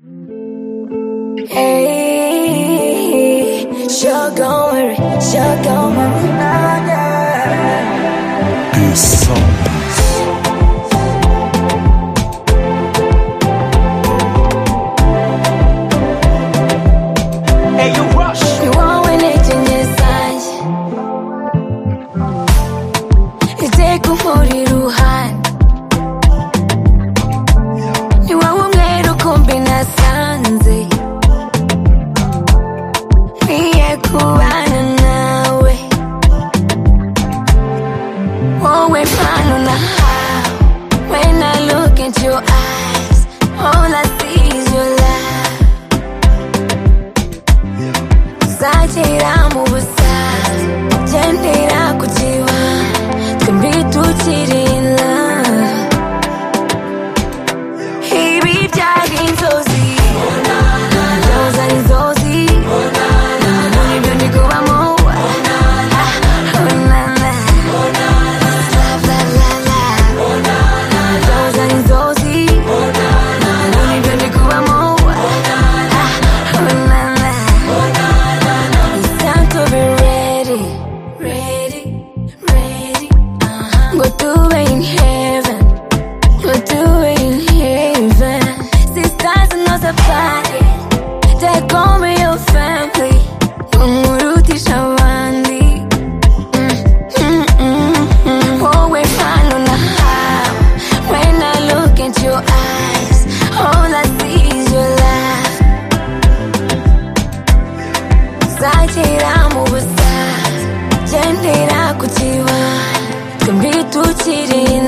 Hey, sure don't worry, nah, nah. This song. Hey, you rush. You want when it in your size. You take a for the Ruhan. You want one way to combine Sanze. Niye kuwana nawe. Oh, when man on the how. When I look into your eyes, all I see is your love. Zatira mu busa, gendera ku kiwa, twembi tukiri in love. Ibi byari inzozi, byoza inzozi, muri byo ndi kubamo. Oh na na, love la la la, byoza inzozi, muri byo ndi kubamo. Oh na na. It's time to be ready, ready, ready. We'll do it in heaven, we'll do it in heaven. Sisters and us a party, take over your family. Umurutisha abandi. Oh, we're fine on the how. When I look into your eyes, all I see is your laugh. Zatira mu busa, gendera ku kiwa, twembi tukiri